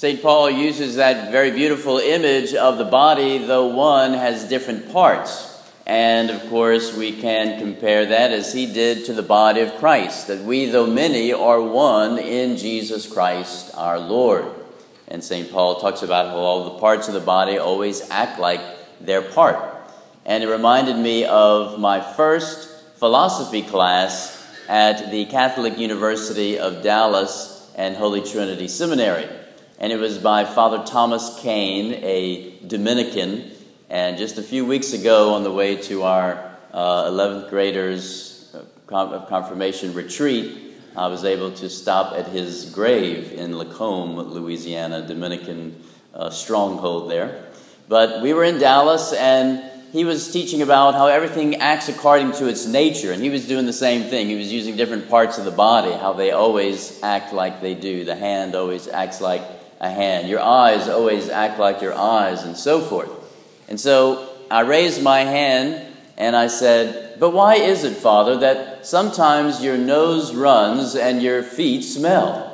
St. Paul uses that very beautiful image of the body, though one has different parts. And, of course, we can compare that, as he did, to the body of Christ, that we, though many, are one in Jesus Christ our Lord. And St. Paul talks about how all the parts of the body always act like their part. And it reminded me of my first philosophy class at the Catholic University of Dallas and Holy Trinity Seminary. And it was by Father Thomas Kane, a Dominican. And just a few weeks ago, on the way to our 11th graders confirmation retreat, I was able to stop at his grave in Lacombe, Louisiana, Dominican stronghold there. But we were in Dallas, and he was teaching about how everything acts according to its nature, and he was doing the same thing. He was using different parts of the body, how they always act like they do. The hand always acts like a hand. Your eyes always act like your eyes, and so forth. And so I raised my hand and I said, "But why is it, Father, that sometimes your nose runs and your feet smell?"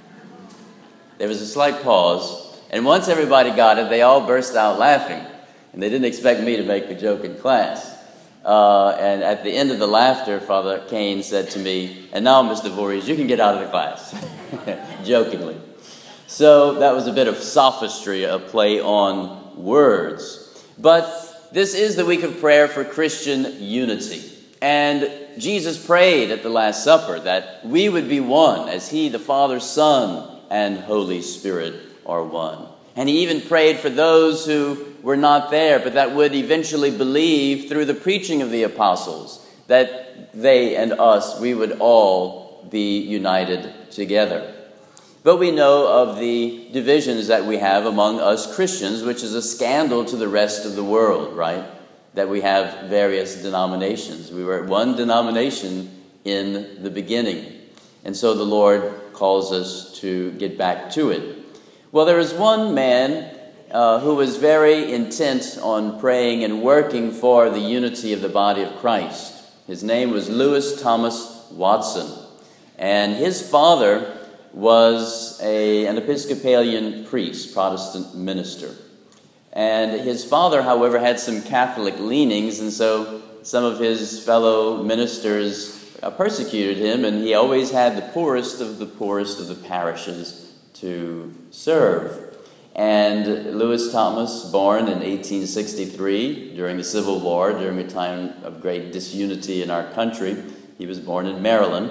There was a slight pause, and once everybody got it, they all burst out laughing. And they didn't expect me to make the joke in class. And at the end of the laughter, Father Kane said to me, "And now, Mr. Voorhees, you can get out of the class," jokingly. So that was a bit of sophistry, a play on words. But this is the week of prayer for Christian unity. And Jesus prayed at the Last Supper that we would be one, as he, the Father, Son, and Holy Spirit are one. And he even prayed for those who were not there, but that would eventually believe through the preaching of the apostles, that they and us, we would all be united together. But we know of the divisions that we have among us Christians, which is a scandal to the rest of the world, right? That we have various denominations. We were one denomination in the beginning. And so the Lord calls us to get back to it. Well, there was one man who was very intent on praying and working for the unity of the body of Christ. His name was Lewis Thomas Watson. And his father was an Episcopalian priest, Protestant minister. And his father, however, had some Catholic leanings, and so some of his fellow ministers persecuted him, and he always had the poorest of the parishes to serve. And Lewis Thomas, born in 1863, during the Civil War, during a time of great disunity in our country, he was born in Maryland,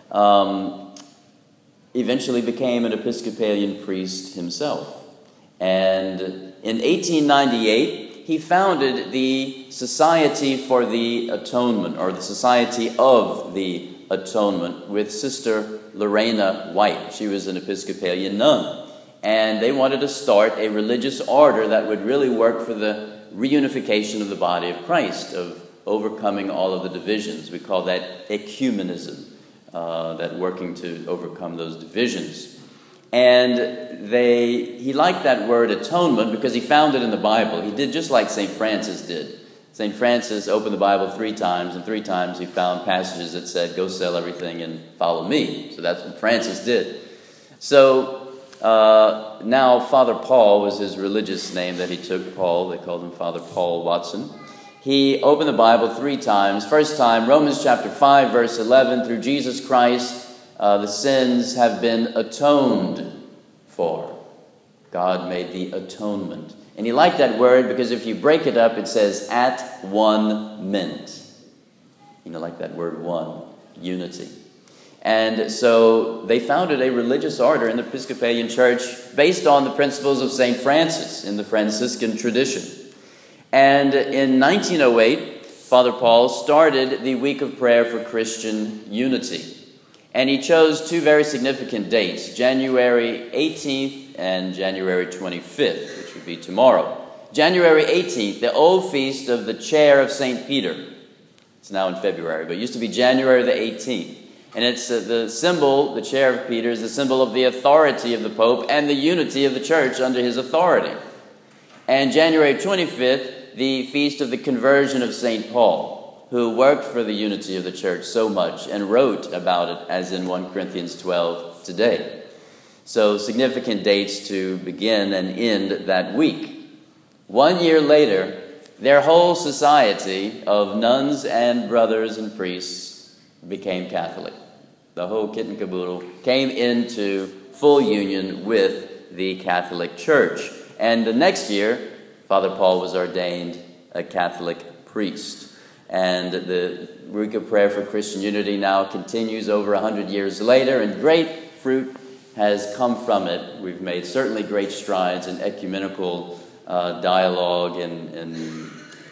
eventually became an Episcopalian priest himself. And in 1898, he founded the Society for the Atonement, or the Society of the Atonement, with Sister Lorena White. She was an Episcopalian nun. And they wanted to start a religious order that would really work for the reunification of the body of Christ, of overcoming all of the divisions. We call that ecumenism. That working to overcome those divisions. And he liked that word atonement because he found it in the Bible. He did just like St. Francis did. St. Francis opened the Bible 3 times, and 3 times he found passages that said, "Go sell everything and follow me." So that's what Francis did. So now Father Paul was his religious name that he took, Paul. They called him Father Paul Watson. He opened the Bible 3 times. First time, Romans chapter 5, verse 11, through Jesus Christ, the sins have been atoned for. God made the atonement. And he liked that word because if you break it up, it says, at one meant. You know, like that word one, unity. And so they founded a religious order in the Episcopalian Church based on the principles of St. Francis in the Franciscan tradition. And in 1908, Father Paul started the Week of Prayer for Christian Unity. And he chose 2 very significant dates, January 18th and January 25th, which would be tomorrow. January 18th, the old feast of the Chair of St. Peter. It's now in February, but it used to be January the 18th. And it's the symbol, the Chair of Peter, is the symbol of the authority of the Pope and the unity of the Church under his authority. And January 25th, the feast of the conversion of St. Paul, who worked for the unity of the Church so much and wrote about it, as in 1 Corinthians 12 today. So significant dates to begin and end that week. 1 year later, their whole society of nuns and brothers and priests became Catholic. The whole kit and caboodle came into full union with the Catholic Church. And the next year, Father Paul was ordained a Catholic priest. And the week of prayer for Christian unity now continues over 100 years later, and great fruit has come from it. We've made certainly great strides in ecumenical dialogue and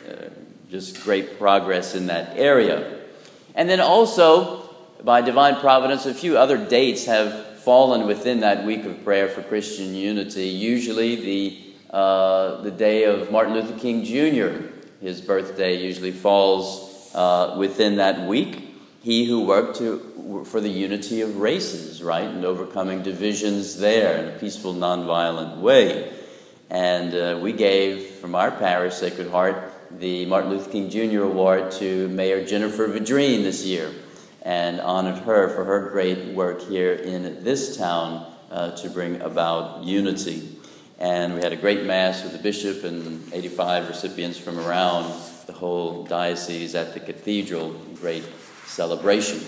just great progress in that area. And then also, by divine providence, a few other dates have fallen within that week of prayer for Christian unity. Usually the day of Martin Luther King Jr., his birthday usually falls within that week. He who worked for the unity of races, right, and overcoming divisions there in a peaceful, nonviolent way. And we gave, from our parish, Sacred Heart, the Martin Luther King Jr. Award to Mayor Jennifer Vidrine this year, and honored her for her great work here in this town to bring about unity. And we had a great Mass with the bishop and 85 recipients from around the whole diocese at the cathedral. Great celebration.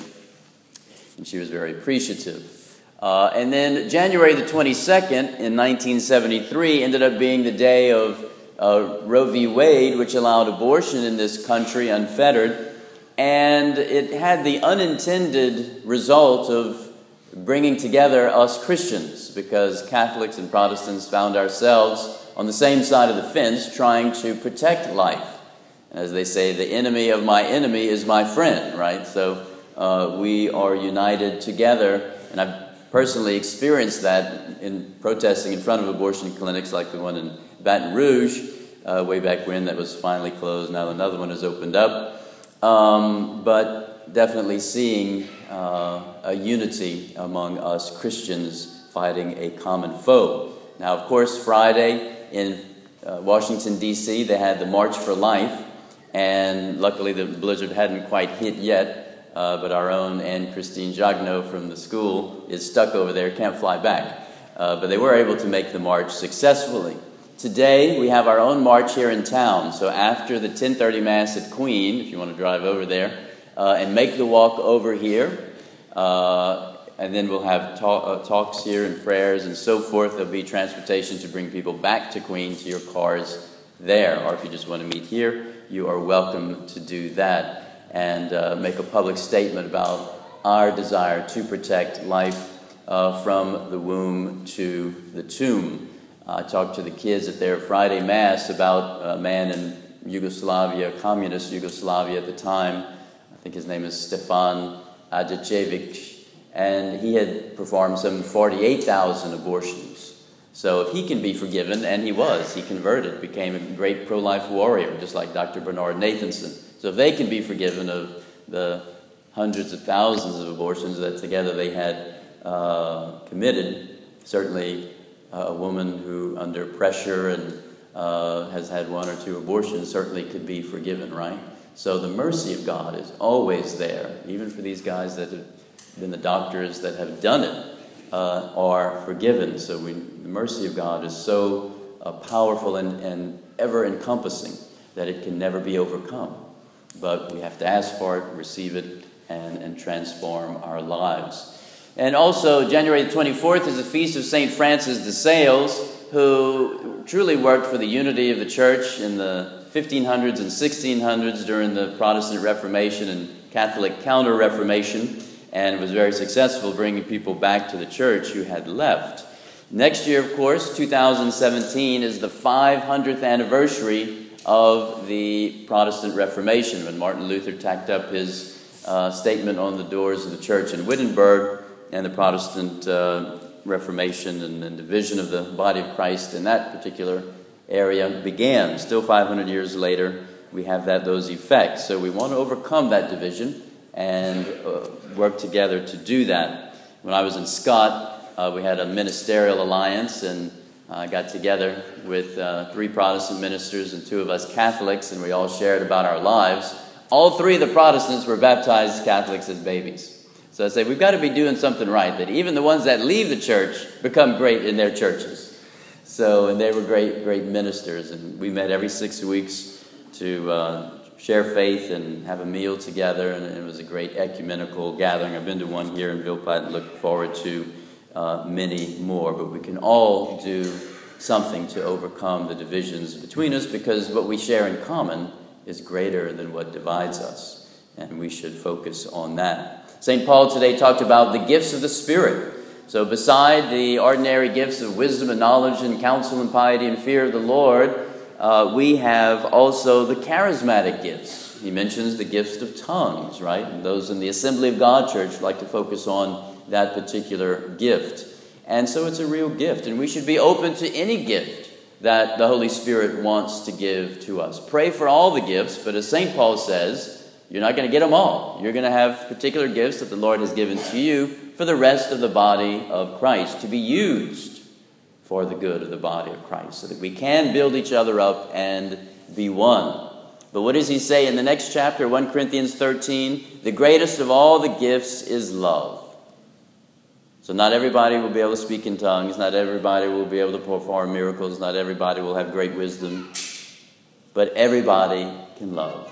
And she was very appreciative. And then January the 22nd in 1973 ended up being the day of Roe v. Wade, which allowed abortion in this country unfettered. And it had the unintended result of bringing together us Christians, because Catholics and Protestants found ourselves on the same side of the fence trying to protect life. As they say, the enemy of my enemy is my friend, right? So we are united together, and I've personally experienced that in protesting in front of abortion clinics like the one in Baton Rouge way back when, that was finally closed. Now another one has opened up. But definitely seeing a unity among us Christians fighting a common foe. Now, of course, Friday in Washington, D.C., they had the March for Life, and luckily the blizzard hadn't quite hit yet, but our own Anne-Christine Jagneau from the school is stuck over there, can't fly back. But they were able to make the march successfully. Today, we have our own march here in town. So after the 10:30 Mass at Queen, if you want to drive over there, and make the walk over here, and then we'll have talks here and prayers and so forth. There'll be transportation to bring people back to Queen to your cars there. Or if you just want to meet here, you are welcome to do that and make a public statement about our desire to protect life from the womb to the tomb. I talked to the kids at their Friday Mass about a man in Yugoslavia, communist Yugoslavia at the time. I think his name is Stefan Adjacevic, and he had performed some 48,000 abortions. So if he can be forgiven, and he converted, became a great pro-life warrior, just like Dr. Bernard Nathanson. So if they can be forgiven of the hundreds of thousands of abortions that together they had committed, certainly a woman who, under pressure and has had 1 or 2 abortions, certainly could be forgiven, right? So the mercy of God is always there, even for these guys that have been the doctors that have done it, are forgiven. So the mercy of God is so powerful and ever-encompassing that it can never be overcome. But we have to ask for it, receive it, and transform our lives. And also, January 24th is the feast of St. Francis de Sales, who truly worked for the unity of the church in the 1500s and 1600s during the Protestant Reformation and Catholic Counter-Reformation, and was very successful bringing people back to the church who had left. Next year, of course, 2017, is the 500th anniversary of the Protestant Reformation, when Martin Luther tacked up his statement on the doors of the church in Wittenberg, and the Protestant Reformation and division of the body of Christ in that particular area began. Still 500 years later, we have those effects. So we want to overcome that division and work together to do that. When I was in Scott, we had a ministerial alliance, and I got together with 3 Protestant ministers and 2 of us Catholics, and we all shared about our lives. All 3 of the Protestants were baptized Catholics as babies. So I say we've got to be doing something right, that even the ones that leave the church become great in their churches. So, and they were great ministers, and we met every 6 weeks to share faith and have a meal together, and it was a great ecumenical gathering. I've been to one here in Villepot and look forward to many more, but we can all do something to overcome the divisions between us, because what we share in common is greater than what divides us, and we should focus on that. St. Paul today talked about the gifts of the Spirit. So beside the ordinary gifts of wisdom and knowledge and counsel and piety and fear of the Lord, we have also the charismatic gifts. He mentions the gifts of tongues, right? And those in the Assembly of God Church like to focus on that particular gift. And so it's a real gift, and we should be open to any gift that the Holy Spirit wants to give to us. Pray for all the gifts, but as St. Paul says, you're not going to get them all. You're going to have particular gifts that the Lord has given to you for the rest of the body of Christ, to be used for the good of the body of Christ, so that we can build each other up and be one. But what does he say in the next chapter, 1 Corinthians 13? The greatest of all the gifts is love. So not everybody will be able to speak in tongues. Not everybody will be able to perform miracles. Not everybody will have great wisdom. But everybody can love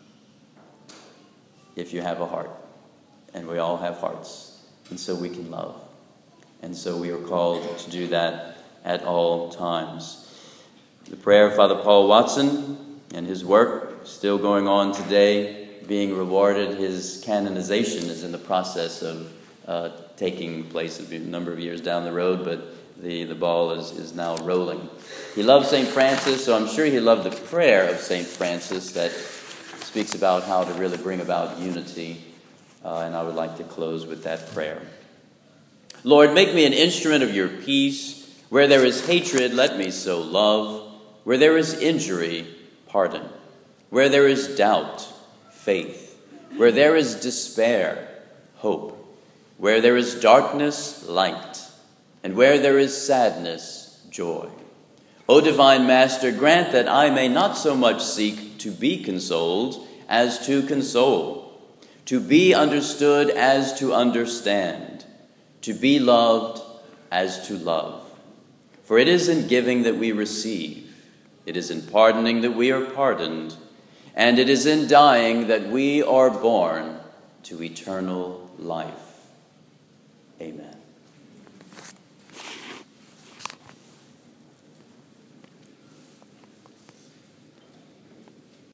if you have a heart. And we all have hearts. And so we can love. And so we are called to do that at all times. The prayer of Father Paul Watson and his work still going on today, being rewarded. His canonization is in the process of taking place. It'll be a number of years down the road, but the ball is now rolling. He loved St. Francis, so I'm sure he loved the prayer of St. Francis that speaks about how to really bring about unity. And I would like to close with that prayer. Lord, make me an instrument of your peace. Where there is hatred, let me sow love. Where there is injury, pardon. Where there is doubt, faith. Where there is despair, hope. Where there is darkness, light. And where there is sadness, joy. O divine Master, grant that I may not so much seek to be consoled as to console, to be understood as to understand, to be loved as to love. For it is in giving that we receive, it is in pardoning that we are pardoned, and it is in dying that we are born to eternal life. Amen.